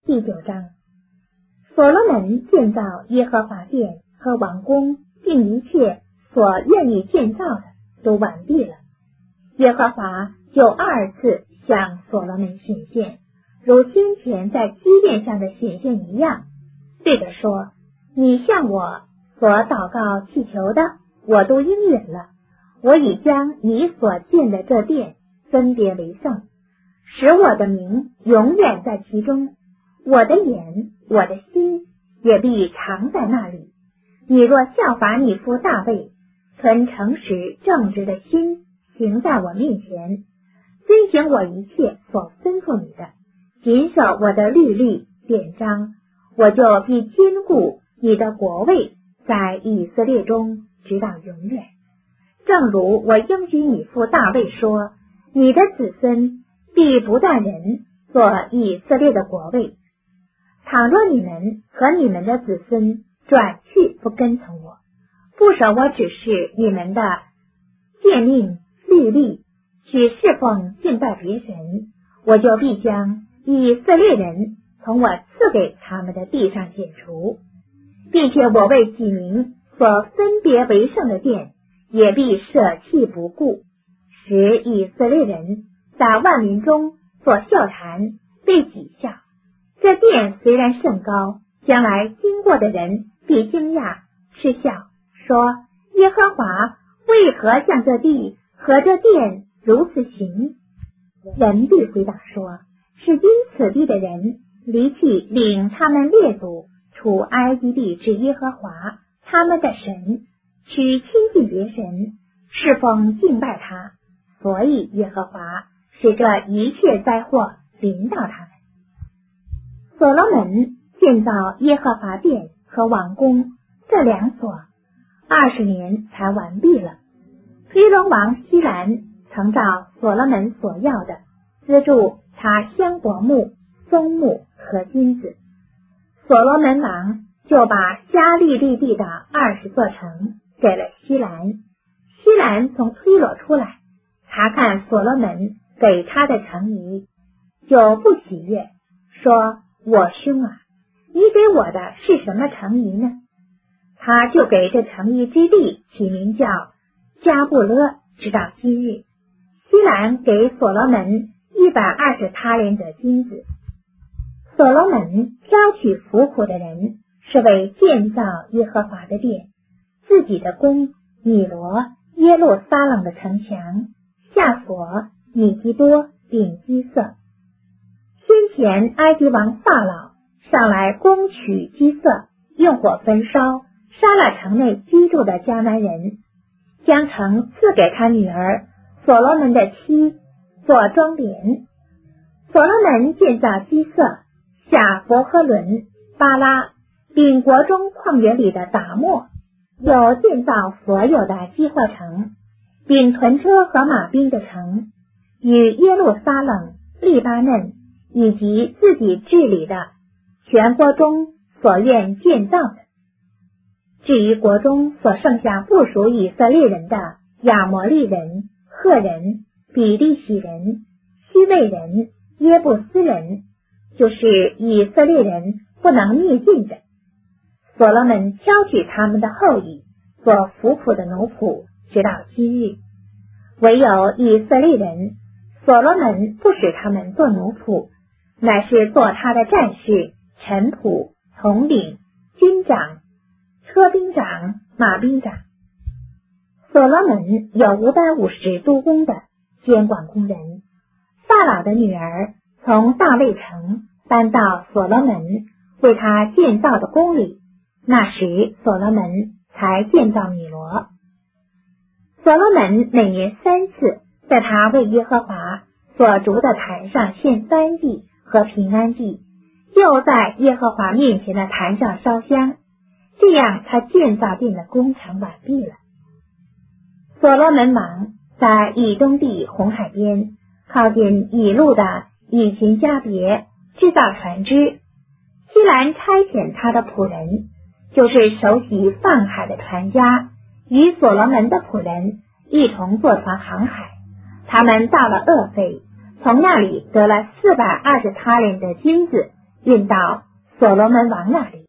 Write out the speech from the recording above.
第9章。所罗门建造耶和华殿和王宫，并一切所愿意建造的都完毕了。耶和华就2次向所罗门显现，如先前在基甸上的显现一样，对他说：你向我所祷告祈求的，我都应允了。我已将你所建的这殿分别为圣，使我的名永远在其中，我的眼我的心也必常在那里。你若效法你父大卫，存诚实正直的心，行在我面前，遵行我一切所吩咐你的，谨守我的律例典章，我就必坚固你的国位在以色列中直到永远。正如我应许你父大卫说，你的子孙必不断人做以色列的国位。倘若你们和你们的子孙转去不跟从我，不守我指示你们的诫命律例，去侍奉敬拜别神，我就必将以色列人从我赐给他们的地上剪除，并且我为己名所分别为圣的殿也必舍弃不顾，使以色列人在万民中所笑谈，被讥笑。这殿虽然甚高，将来经过的人必惊讶嗤笑，说：耶和华为何向这地和这殿如此行？人必回答说：是因此地的人离弃领他们列祖出埃及地之耶和华他们的神，去亲近别神，侍奉敬拜他，所以耶和华使这一切灾祸临到他们。所罗门建造耶和华殿和王宫这2所，20年才完毕了。推罗王希兰曾照所罗门所要的资助他香柏木、松木和金子。所罗门王就把加利利地的20座城给了希兰。希兰从推罗出来，查看所罗门给他的城邑，就不喜悦，说：我兄啊，你给我的是什么城邑呢？他就给这城邑之地起名叫加布勒，直到今日。希兰给所罗门120他连的金子。所罗门挑取服苦的人，是为建造耶和华的殿，自己的宫米罗、耶路撒冷的城墙、夏所、米基多并基色。先前埃及王法老上来攻取基色，用火焚烧，杀了城内居住的迦南人，将城赐给他女儿所罗门的妻做庄帘。所罗门建造基色、下伯和伦、巴拉，并国中旷野里的达莫，又建造所有的基货城，并屯车和马兵的城，与耶路撒冷、利巴嫩以及自己治理的全国中所愿建造的。至于国中所剩下不属以色列人的亚摩利人、赫人、比利洗人、西魏人、耶布斯人，就是以色列人不能灭尽的，所罗门挑取他们的后裔做服苦的奴仆，直到今日。唯有以色列人，所罗门不使他们做奴仆，乃是做他的战士、臣仆、统领、军长、车兵长、马兵长。所罗门有550督工的监管工人。法老的女儿从大卫城搬到所罗门为他建造的宫里，那时所罗门才建造米罗。所罗门每年3次在他为耶和华所筑的坛上献燔祭和平安祭，又在耶和华面前的坛上烧香，这样他建造殿的工程完毕了。所罗门王在以东地红海边，靠近以路的以群加别制造船只。希兰差遣他的仆人，就是手洗放海的船家，与所罗门的仆人一同坐船航海。他们到了厄斐，从那里得了420他连的金子运到所罗门王那里。